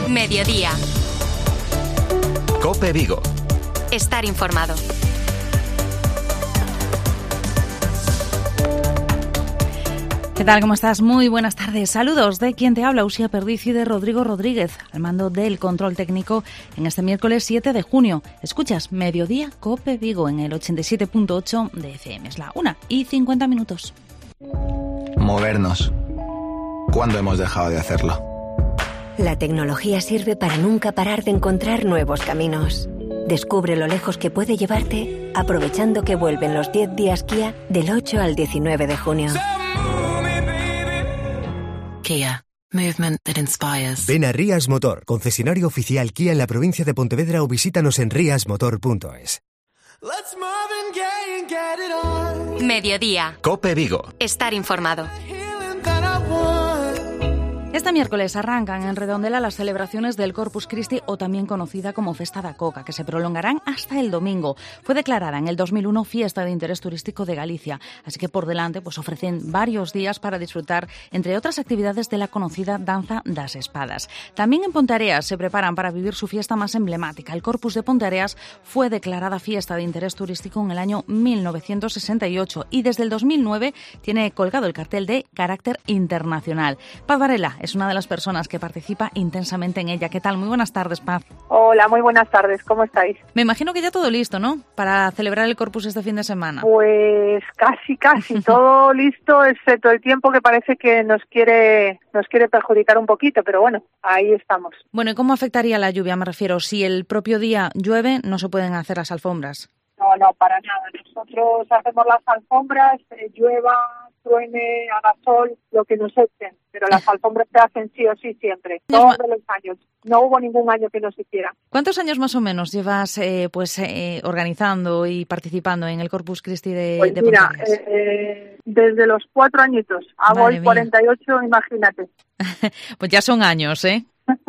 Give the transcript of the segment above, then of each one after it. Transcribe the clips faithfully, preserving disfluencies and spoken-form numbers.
Mediodía. COPE Vigo. Estar informado. ¿Qué tal? ¿Cómo estás? Muy buenas tardes. Saludos de quien te habla, Uxía Perdiz, y de Rodrigo Rodríguez, al mando del control técnico en este miércoles siete de junio. Escuchas Mediodía COPE Vigo en el ochenta y siete punto ocho de F M. Es la una y cincuenta minutos. Movernos. ¿Cuándo hemos dejado de hacerlo? La tecnología sirve para nunca parar de encontrar nuevos caminos. Descubre lo lejos que puede llevarte aprovechando que vuelven los diez días Kia del ocho al diecinueve de junio. Kia. Movement that inspires. Ven a Rías Motor, concesionario oficial Kia en la provincia de Pontevedra, o visítanos en rias motor punto es. Mediodía. COPE Vigo. Estar informado. Este miércoles arrancan en Redondela las celebraciones del Corpus Christi, o también conocida como Festa da Coca, que se prolongarán hasta el domingo. Fue declarada en el dos mil uno Fiesta de Interés Turístico de Galicia, así que por delante pues ofrecen varios días para disfrutar, entre otras actividades, de la conocida Danza das Espadas. También en Ponteareas se preparan para vivir su fiesta más emblemática. El Corpus de Ponteareas fue declarada Fiesta de Interés Turístico en el año mil novecientos sesenta y ocho y desde el dos mil nueve tiene colgado el cartel de carácter internacional. Paz Varela es una de las personas que participa intensamente en ella. ¿Qué tal? Muy buenas tardes, Paz. Hola, muy buenas tardes. ¿Cómo estáis? Me imagino que ya todo listo, ¿no? Para celebrar el Corpus este fin de semana. Pues casi, casi. Todo listo, excepto el tiempo, que parece que nos quiere, nos quiere perjudicar un poquito, pero bueno, ahí estamos. Bueno, ¿y cómo afectaría la lluvia? Me refiero, si el propio día llueve, no se pueden hacer las alfombras. No, no, para nada. Nosotros hacemos las alfombras, eh, llueva, truene, haga sol, lo que nos echen. Pero las alfombras se hacen sí o sí siempre, todos los años. No hubo ningún año que no se hiciera. ¿Cuántos años más o menos llevas eh, pues eh, organizando y participando en el Corpus Christi de, pues de mira, Ponteareas? Eh, desde los cuatro añitos. Hago Madre el cuarenta y ocho, mía. Imagínate. Pues ya son años, ¿eh?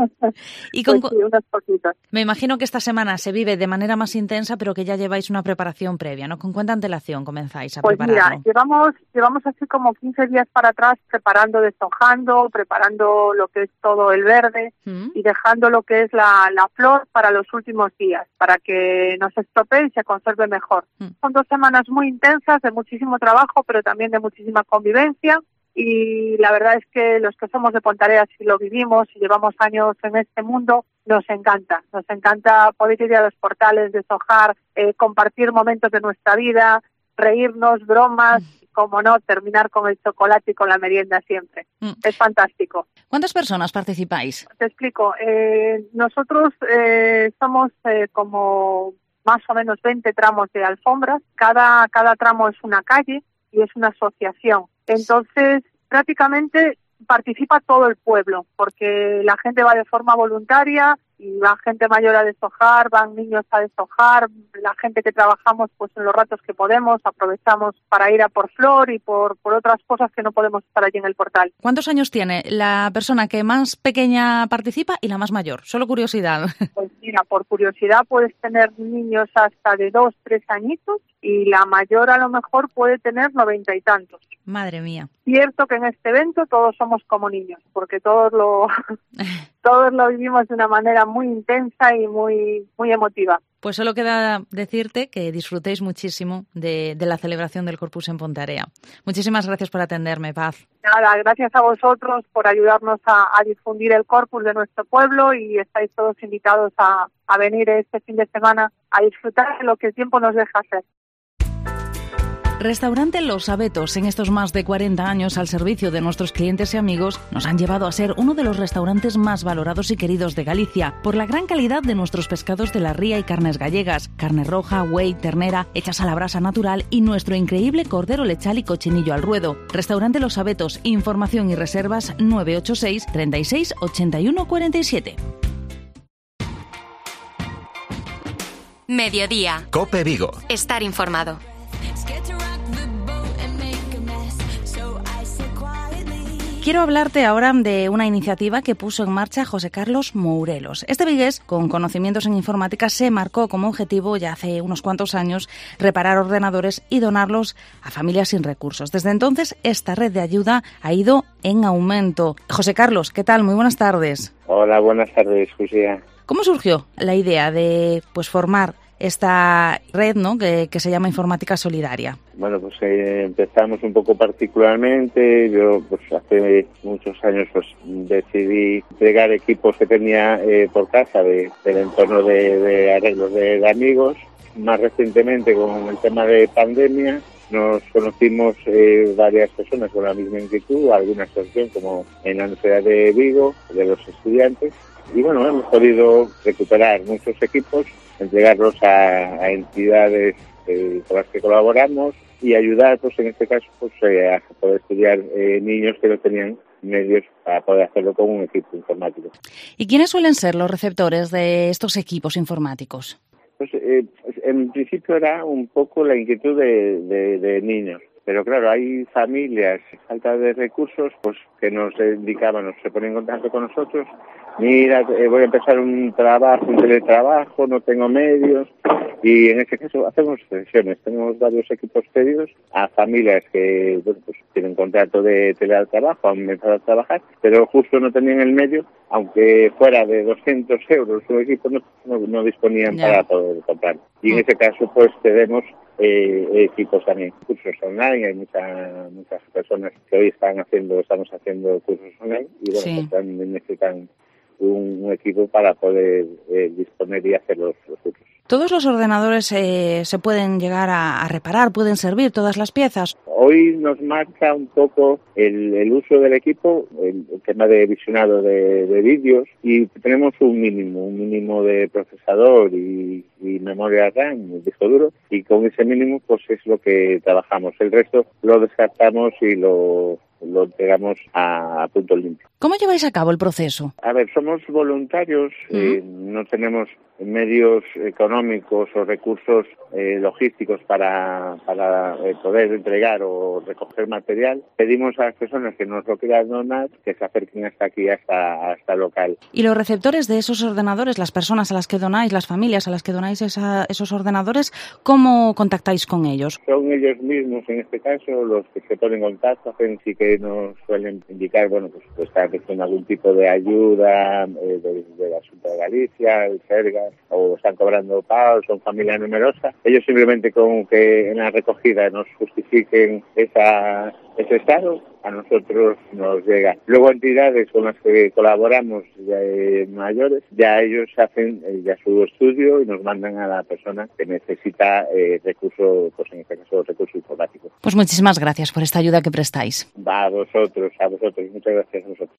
Y con... pues sí, unos poquitos. Me imagino que esta semana se vive de manera más intensa, pero que ya lleváis una preparación previa, ¿no? ¿Con cuánta antelación comenzáis a pues prepararlo? Pues mira, llevamos, llevamos así como quince días para atrás preparando, deshojando, preparando lo que es todo el verde ¿Mm? y dejando lo que es la, la flor para los últimos días, para que no se estropee y se conserve mejor. ¿Mm? Son dos semanas muy intensas, de muchísimo trabajo, pero también de muchísima convivencia. Y la verdad es que los que somos de Ponteareas y lo vivimos y llevamos años en este mundo, nos encanta. Nos encanta poder ir a los portales, deshojar, eh, compartir momentos de nuestra vida, reírnos, bromas, y, como no, terminar con el chocolate y con la merienda siempre. Mm. Es fantástico. ¿Cuántas personas participáis? Te explico. Eh, nosotros eh, somos eh, como más o menos veinte tramos de alfombras. Cada, cada tramo es una calle y es una asociación. Entonces, prácticamente participa todo el pueblo, porque la gente va de forma voluntaria y va gente mayor a deshojar, van niños a deshojar, la gente que trabajamos pues en los ratos que podemos, aprovechamos para ir a por flor y por, por otras cosas que no podemos estar allí en el portal. ¿Cuántos años tiene la persona que más pequeña participa y la más mayor? Solo curiosidad. Pues mira, por curiosidad puedes tener niños hasta de dos, tres añitos y la mayor a lo mejor puede tener noventa y tantos. Madre mía. Cierto que en este evento todos somos como niños, porque todos lo todos lo vivimos de una manera muy intensa y muy muy emotiva. Pues solo queda decirte que disfrutéis muchísimo de, de la celebración del Corpus en Pontearea. Muchísimas gracias por atenderme, Paz. Nada, gracias a vosotros por ayudarnos a, a difundir el Corpus de nuestro pueblo, y estáis todos invitados a, a venir este fin de semana a disfrutar de lo que el tiempo nos deja hacer. Restaurante Los Abetos, en estos más de cuarenta años al servicio de nuestros clientes y amigos, nos han llevado a ser uno de los restaurantes más valorados y queridos de Galicia, por la gran calidad de nuestros pescados de la ría y carnes gallegas, carne roja, buey, ternera, hechas a la brasa natural, y nuestro increíble cordero lechal y cochinillo al ruedo. Restaurante Los Abetos, información y reservas nueve ocho seis, treinta y seis, ochenta y uno, cuarenta y siete. Mediodía. COPE Vigo. Estar informado. Quiero hablarte ahora de una iniciativa que puso en marcha José Carlos Mourelos. Este vigués, con conocimientos en informática, se marcó como objetivo ya hace unos cuantos años reparar ordenadores y donarlos a familias sin recursos. Desde entonces, esta red de ayuda ha ido en aumento. José Carlos, ¿qué tal? Muy buenas tardes. Hola, buenas tardes, Lucía. ¿Cómo surgió la idea de pues formar esta red, ¿no?, que, que se llama Informática Solidaria? Bueno, pues eh, empezamos un poco particularmente. Yo, pues hace muchos años, pues decidí entregar equipos que tenía eh, por casa de, del entorno de, de arreglos de, de amigos. Más recientemente, con el tema de pandemia, nos conocimos eh, varias personas con la misma inquietud, alguna asociación como en la Universidad de Vigo, de los estudiantes. Y bueno, hemos podido recuperar muchos equipos, entregarlos a, a entidades eh, con las que colaboramos y ayudar, pues en este caso, pues eh, a poder estudiar eh, niños que no tenían medios para poder hacerlo con un equipo informático. ¿Y quiénes suelen ser los receptores de estos equipos informáticos? Pues eh, en principio era un poco la inquietud de, de, de niños. Pero claro, hay familias, falta de recursos, pues que nos indicaban, nos se ponen en contacto con nosotros. Mira, eh, voy a empezar un trabajo, un teletrabajo, no tengo medios. Y en este caso hacemos sesiones. Tenemos varios equipos pedidos a familias que, bueno, pues tienen contrato de teletrabajo, han empezado a trabajar, pero justo no tenían el medio, aunque fuera de doscientos euros su equipo no, no, no disponían yeah. para poder comprar. Y en ese caso, pues tenemos eh, equipos también, cursos online. Hay muchas muchas personas que hoy están haciendo, estamos haciendo cursos online y bueno, sí. pues también necesitan un, un equipo para poder eh, disponer y hacer los, los cursos. ¿Todos los ordenadores eh, se pueden llegar a, a reparar, pueden servir todas las piezas? Hoy nos marca un poco el, el uso del equipo, el, el tema de visionado de, de vídeos, y tenemos un mínimo, un mínimo de procesador y, y memoria RAM, el disco duro, y con ese mínimo pues es lo que trabajamos. El resto lo descartamos y lo... lo entregamos a, a punto limpio. ¿Cómo lleváis a cabo el proceso? A ver, somos voluntarios, uh-huh. eh, no tenemos medios económicos o recursos eh, logísticos para, para eh, poder entregar o recoger material. Pedimos a las personas que nos lo quieran donar que se acerquen hasta aquí, hasta, hasta el local. ¿Y los receptores de esos ordenadores, las personas a las que donáis, las familias a las que donáis esa, esos ordenadores, cómo contactáis con ellos? Son ellos mismos, en este caso, los que se ponen en contacto, hacen sí que nos suelen indicar, bueno, pues, pues están recibiendo algún tipo de ayuda eh, de, de la Junta de Galicia, el Serga, o están cobrando pagos, son familia numerosa. Ellos simplemente con que en la recogida nos justifiquen esa, ese estado, a nosotros nos llega. Luego entidades con las que colaboramos de mayores, ya ellos hacen eh, ya su estudio y nos mandan a la persona que necesita eh, recursos, pues en este caso recursos informáticos. Pues muchísimas gracias por esta ayuda que prestáis. Va a vosotros, a vosotros, muchas gracias a vosotros.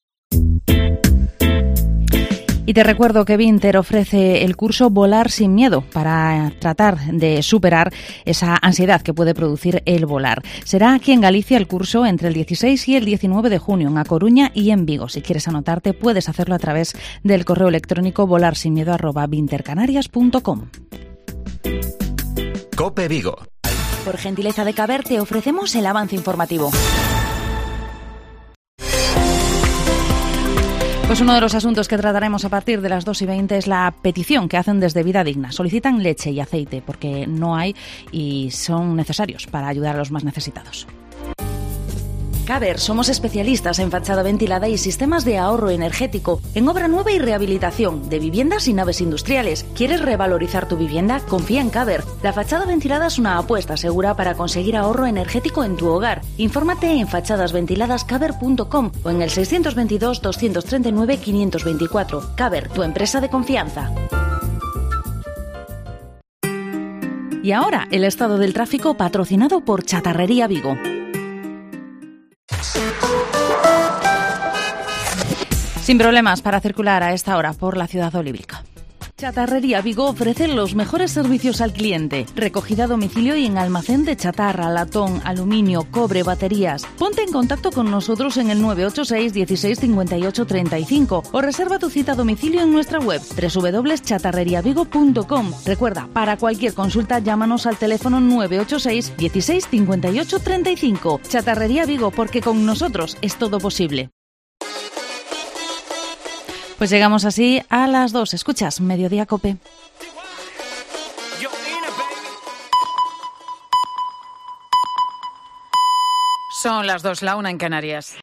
Y te recuerdo que Vinter ofrece el curso Volar sin miedo para tratar de superar esa ansiedad que puede producir el volar. Será aquí en Galicia el curso entre el dieciséis y el diecinueve de junio en A Coruña y en Vigo. Si quieres anotarte puedes hacerlo a través del correo electrónico volar sin miedo arroba vintercanarias punto com. COPE Vigo. Por gentileza de Caber te ofrecemos el avance informativo. Pues uno de los asuntos que trataremos a partir de las dos y veinte es la petición que hacen desde Vida Digna. Solicitan leche y aceite porque no hay y son necesarios para ayudar a los más necesitados. Caber, somos especialistas en fachada ventilada y sistemas de ahorro energético, en obra nueva y rehabilitación, de viviendas y naves industriales. ¿Quieres revalorizar tu vivienda? Confía en Caber. La fachada ventilada es una apuesta segura para conseguir ahorro energético en tu hogar. Infórmate en fachades ventiladas caber punto com o en el seiscientos veintidós, doscientos treinta y nueve, quinientos veinticuatro. Caber, tu empresa de confianza. Y ahora, el estado del tráfico patrocinado por Chatarrería Vigo. Sin problemas para circular a esta hora por la ciudad olímpica. Chatarrería Vigo ofrece los mejores servicios al cliente. Recogida a domicilio y en almacén de chatarra, latón, aluminio, cobre, baterías. Ponte en contacto con nosotros en el nueve ocho seis dieciséis cincuenta y ocho treinta y cinco o reserva tu cita a domicilio en nuestra web doble u doble u doble u punto chatarrería vigo punto com. Recuerda, para cualquier consulta llámanos al teléfono nueve ocho seis dieciséis cincuenta y ocho treinta y cinco. Chatarrería Vigo, porque con nosotros es todo posible. Pues llegamos así a las dos. Escuchas Mediodía Cope. Son las dos, la una en Canarias.